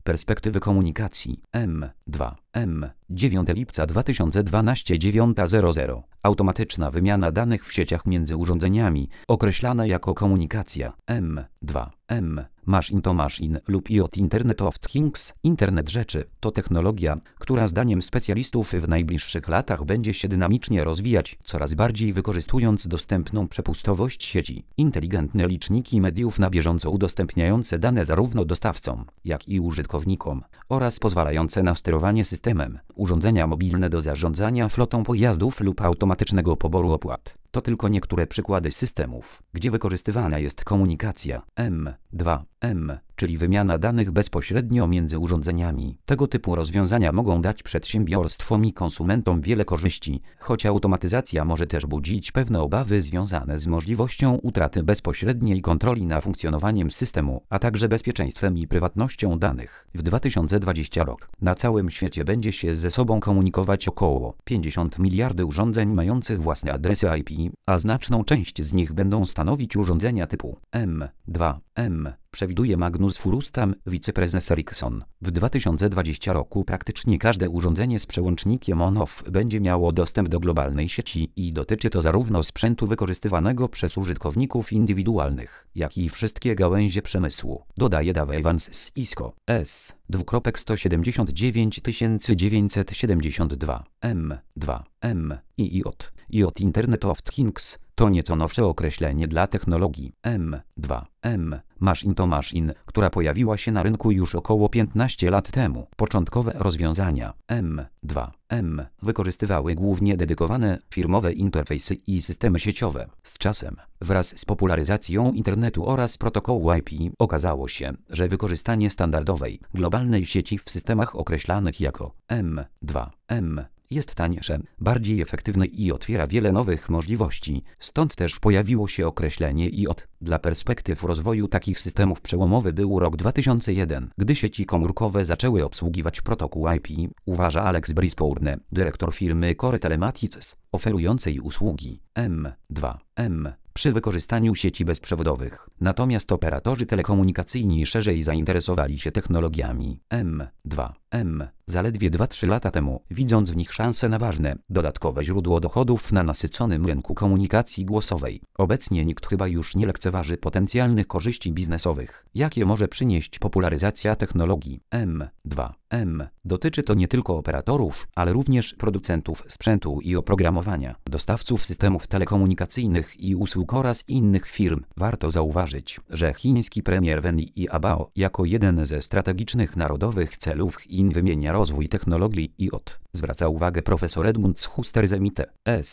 Perspektywy komunikacji M2 9 lipca 2012 9:00 Automatyczna wymiana danych w sieciach między urządzeniami, określana jako komunikacja M2 Machine to Machine lub IoT Internet of Things. Internet rzeczy to technologia, która zdaniem specjalistów w najbliższych latach będzie się dynamicznie rozwijać, coraz bardziej wykorzystując dostępną przepustowość sieci. Inteligentne liczniki mediów na bieżąco udostępniające dane zarówno dostawcom, jak i użytkownikom oraz pozwalające na sterowanie systemem. Urządzenia mobilne do zarządzania flotą pojazdów lub automatycznego poboru opłat. To tylko niektóre przykłady systemów, gdzie wykorzystywana jest komunikacja M2 czyli wymiana danych bezpośrednio między urządzeniami. Tego typu rozwiązania mogą dać przedsiębiorstwom i konsumentom wiele korzyści, choć automatyzacja może też budzić pewne obawy związane z możliwością utraty bezpośredniej kontroli nad funkcjonowaniem systemu, a także bezpieczeństwem i prywatnością danych. W 2020 rok na całym świecie będzie się ze sobą komunikować około 50 miliardów urządzeń mających własne adresy IP, a znaczną część z nich będą stanowić urządzenia typu M2 przewiduje Magnus Furustam, wiceprezes Ericsson. W 2020 roku praktycznie każde urządzenie z przełącznikiem on-off będzie miało dostęp do globalnej sieci i dotyczy to zarówno sprzętu wykorzystywanego przez użytkowników indywidualnych, jak i wszystkie gałęzie przemysłu, dodaje Dave Evans z Cisco. S2.17972 M2 i IoT. IoT Internet of Things to nieco nowsze określenie dla technologii M2 Machine to Machine, która pojawiła się na rynku już około 15 lat temu. Początkowe rozwiązania M2 wykorzystywały głównie dedykowane firmowe interfejsy i systemy sieciowe. Z czasem, wraz z popularyzacją internetu oraz protokołu IP, okazało się, że wykorzystanie standardowej, globalnej sieci w systemach określanych jako M2 jest tańsze, bardziej efektywne i otwiera wiele nowych możliwości. Stąd też pojawiło się określenie IoT. Dla perspektyw rozwoju takich systemów przełomowy był rok 2001, gdy sieci komórkowe zaczęły obsługiwać protokół IP, uważa Alex Brisbourne, dyrektor firmy Core Telematics, oferującej usługi M2 przy wykorzystaniu sieci bezprzewodowych. Natomiast operatorzy telekomunikacyjni szerzej zainteresowali się technologiami M2 zaledwie 2-3 lata temu, widząc w nich szansę na ważne, dodatkowe źródło dochodów na nasyconym rynku komunikacji głosowej. Obecnie nikt chyba już nie lekceważy potencjalnych korzyści biznesowych, jakie może przynieść popularyzacja technologii M2 Dotyczy to nie tylko operatorów, ale również producentów sprzętu i oprogramowania, dostawców systemów telekomunikacyjnych i usług oraz innych firm. Warto zauważyć, że chiński premier Wen Jiabao jako jeden ze strategicznych narodowych celów Chin wymienia rozwój technologii IoT. Zwraca uwagę profesor Edmund Schuster z MIT.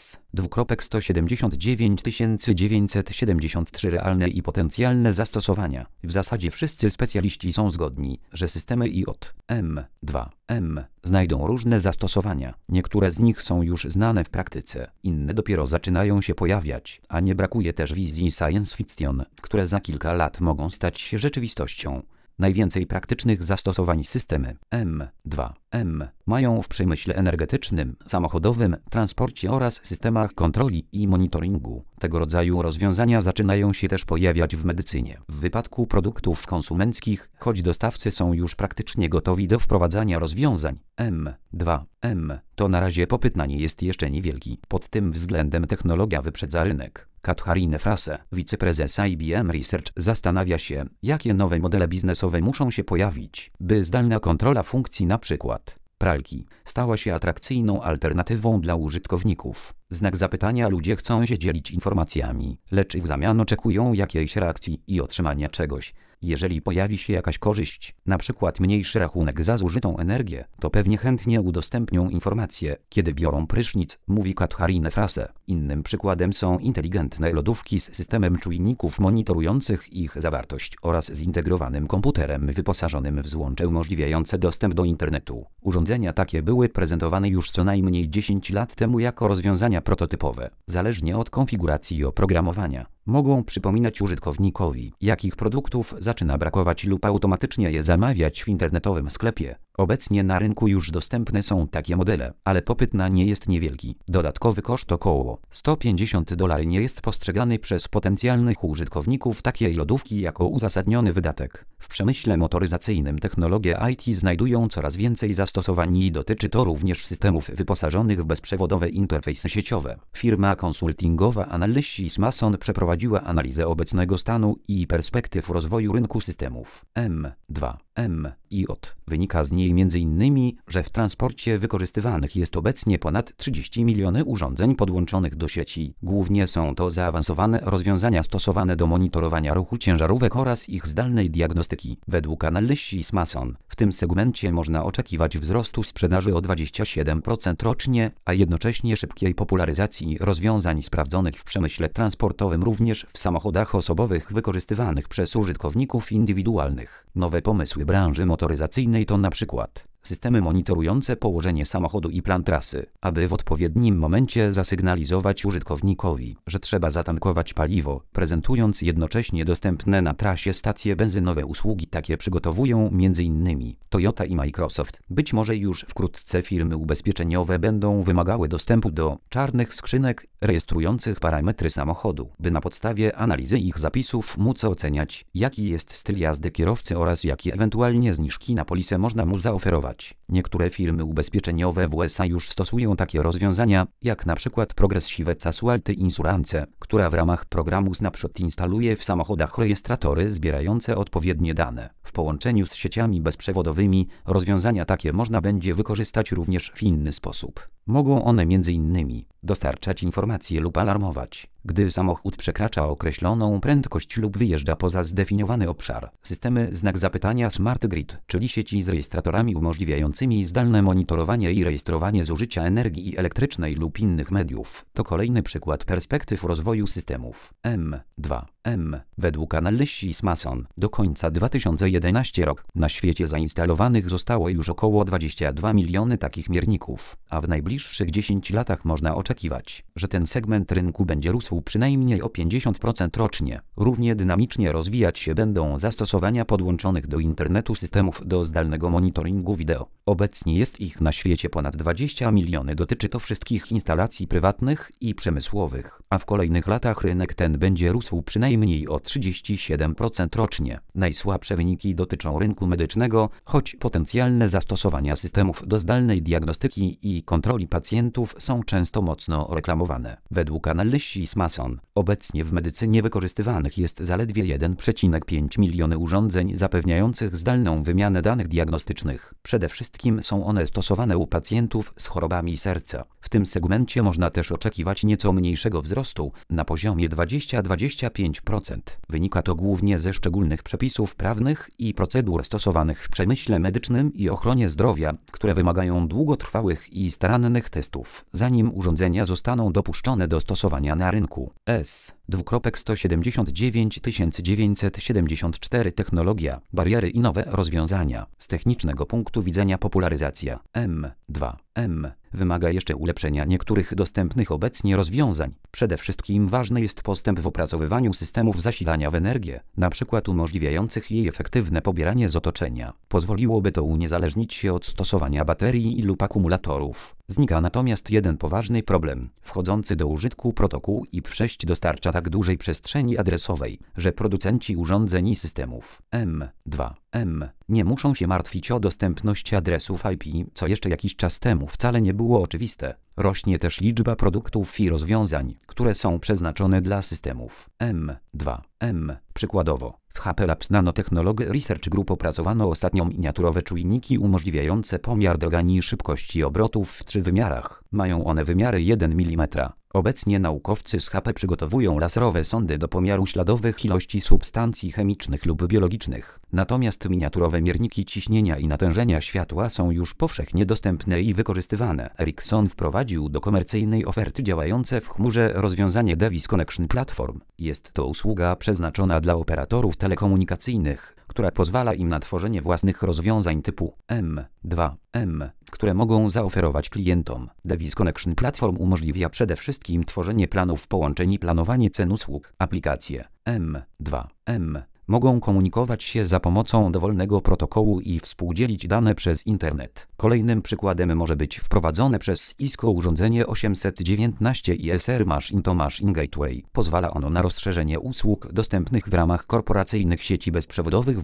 S2.17973 realne i potencjalne zastosowania. W zasadzie wszyscy specjaliści są zgodni, że systemy IoT M2 znajdą różne zastosowania. Niektóre z nich są już znane w praktyce, inne dopiero zaczynają się pojawiać, a nie brakuje też wizji science fiction, które za kilka lat mogą stać się rzeczywistością. Najwięcej praktycznych zastosowań systemy M2 mają w przemyśle energetycznym, samochodowym, transporcie oraz systemach kontroli i monitoringu. Tego rodzaju rozwiązania zaczynają się też pojawiać w medycynie. W wypadku produktów konsumenckich, choć dostawcy są już praktycznie gotowi do wprowadzania rozwiązań M2 to na razie popyt na nie jest jeszcze niewielki. Pod tym względem technologia wyprzedza rynek. Katharine Frase, wiceprezes IBM Research, zastanawia się, jakie nowe modele biznesowe muszą się pojawić, by zdalna kontrola funkcji np. pralki stała się atrakcyjną alternatywą dla użytkowników. Znak zapytania: ludzie chcą się dzielić informacjami, lecz w zamian oczekują jakiejś reakcji i otrzymania czegoś. Jeżeli pojawi się jakaś korzyść, np. mniejszy rachunek za zużytą energię, to pewnie chętnie udostępnią informacje, kiedy biorą prysznic, mówi Katharine Frase. Innym przykładem są inteligentne lodówki z systemem czujników monitorujących ich zawartość oraz zintegrowanym komputerem wyposażonym w złącze umożliwiające dostęp do internetu. Urządzenia takie były prezentowane już co najmniej 10 lat temu jako rozwiązania prototypowe. Zależnie od konfiguracji i oprogramowania, mogą przypominać użytkownikowi, jakich produktów zaczyna brakować lub automatycznie je zamawiać w internetowym sklepie. Obecnie na rynku już dostępne są takie modele, ale popyt na nie jest niewielki. Dodatkowy koszt około $150 nie jest postrzegany przez potencjalnych użytkowników takiej lodówki jako uzasadniony wydatek. W przemyśle motoryzacyjnym technologie IT znajdują coraz więcej zastosowań i dotyczy to również systemów wyposażonych w bezprzewodowe interfejsy sieciowe. Firma konsultingowa Analysys Mason przeprowadziła analizę obecnego stanu i perspektyw rozwoju rynku systemów M2M i OT. Wynika z niej m.in., że w transporcie wykorzystywanych jest obecnie ponad 30 miliony urządzeń podłączonych do sieci. Głównie są to zaawansowane rozwiązania stosowane do monitorowania ruchu ciężarówek oraz ich zdalnej diagnostyki. Według Analysys Mason w tym segmencie można oczekiwać wzrostu sprzedaży o 27% rocznie, a jednocześnie szybkiej popularyzacji rozwiązań sprawdzonych w przemyśle transportowym, również w samochodach osobowych wykorzystywanych przez użytkowników indywidualnych. Nowe pomysły branży motoryzacyjnej to na przykład systemy monitorujące położenie samochodu i plan trasy, aby w odpowiednim momencie zasygnalizować użytkownikowi, że trzeba zatankować paliwo, prezentując jednocześnie dostępne na trasie stacje benzynowe. Usługi takie przygotowują m.in. Toyota i Microsoft. Być może już wkrótce firmy ubezpieczeniowe będą wymagały dostępu do czarnych skrzynek rejestrujących parametry samochodu, by na podstawie analizy ich zapisów móc oceniać, jaki jest styl jazdy kierowcy oraz jakie ewentualnie zniżki na polisę można mu zaoferować. Niektóre firmy ubezpieczeniowe w USA już stosują takie rozwiązania, jak na przykład Progressive Casualty Insurance, która w ramach programu Snapshot instaluje w samochodach rejestratory zbierające odpowiednie dane. W połączeniu z sieciami bezprzewodowymi rozwiązania takie można będzie wykorzystać również w inny sposób. Mogą one m.in. dostarczać informacje lub alarmować, gdy samochód przekracza określoną prędkość lub wyjeżdża poza zdefiniowany obszar. Systemy znak zapytania Smart Grid, czyli sieci z rejestratorami umożliwiającymi zdalne monitorowanie i rejestrowanie zużycia energii elektrycznej lub innych mediów, to kolejny przykład perspektyw rozwoju systemów M2M. Według Analysys Mason do końca 2011 roku na świecie zainstalowanych zostało już około 22 miliony takich mierników, a w najbliższych 10 latach można oczekiwać, że ten segment rynku będzie rósł przynajmniej o 50% rocznie. Równie dynamicznie rozwijać się będą zastosowania podłączonych do internetu systemów do zdalnego monitoringu wideo. Obecnie jest ich na świecie ponad 20 miliony. Dotyczy to wszystkich instalacji prywatnych i przemysłowych, a w kolejnych latach rynek ten będzie rósł przynajmniej o 37% rocznie. Najsłabsze wyniki dotyczą rynku medycznego, choć potencjalne zastosowania systemów do zdalnej diagnostyki i kontroli pacjentów są często mocno reklamowane. Według Analysys Mason obecnie w medycynie wykorzystywanych jest zaledwie 1,5 miliony urządzeń zapewniających zdalną wymianę danych diagnostycznych. Przede wszystkim są one stosowane u pacjentów z chorobami serca. W tym segmencie można też oczekiwać nieco mniejszego wzrostu na poziomie 20-25%. Wynika to głównie ze szczególnych przepisów prawnych i procedur stosowanych w przemyśle medycznym i ochronie zdrowia, które wymagają długotrwałych i starannych testów, zanim urządzenia zostaną dopuszczone do stosowania na rynku. S27994 Technologia, bariery i nowe rozwiązania. Z technicznego punktu widzenia popularyzacja M2M wymaga jeszcze ulepszenia niektórych dostępnych obecnie rozwiązań. Przede wszystkim ważny jest postęp w opracowywaniu systemów zasilania w energię, np. umożliwiających jej efektywne pobieranie z otoczenia. Pozwoliłoby to uniezależnić się od stosowania baterii lub akumulatorów. Znika natomiast jeden poważny problem. Wchodzący do użytku protokół IP6 dostarcza tak dużej przestrzeni adresowej, że producenci urządzeń i systemów M2M nie muszą się martwić o dostępność adresów IP, co jeszcze jakiś czas temu wcale nie było oczywiste. Rośnie też liczba produktów i rozwiązań, które są przeznaczone dla systemów M2M. Przykładowo, w HP Labs Nanotechnology Research Group opracowano ostatnio miniaturowe czujniki umożliwiające pomiar drgani szybkości obrotów w 3 wymiarach. Mają one wymiary 1 mm. Obecnie naukowcy z HP przygotowują laserowe sondy do pomiaru śladowych ilości substancji chemicznych lub biologicznych. Natomiast miniaturowe mierniki ciśnienia i natężenia światła są już powszechnie dostępne i wykorzystywane. Ericsson wprowadził do komercyjnej oferty działające w chmurze rozwiązanie Device Connection Platform. Jest to usługa przeznaczona dla operatorów telekomunikacyjnych, która pozwala im na tworzenie własnych rozwiązań typu M2M, które mogą zaoferować klientom. Device Connection Platform umożliwia przede wszystkim tworzenie planów połączeń i planowanie cen usług. Aplikacje M2M mogą komunikować się za pomocą dowolnego protokołu i współdzielić dane przez internet. Kolejnym przykładem może być wprowadzone przez Cisco urządzenie 819 ISR Machine to Machine Gateway. Pozwala ono na rozszerzenie usług dostępnych w ramach korporacyjnych sieci bezprzewodowych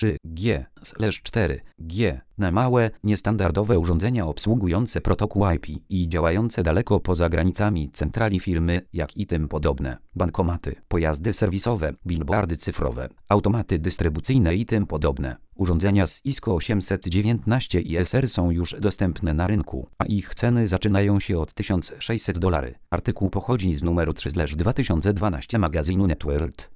WN3G/4G na małe, niestandardowe urządzenia obsługujące protokół IP i działające daleko poza granicami centrali firmy, jak i tym podobne. Bankomaty, pojazdy serwisowe, billboardy cyfrowe, automaty dystrybucyjne i tym podobne. Urządzenia z ISO 819 ISR są już dostępne na rynku, a ich ceny zaczynają się od $1600. Artykuł pochodzi z numeru 3/2012 magazynu NetWorld.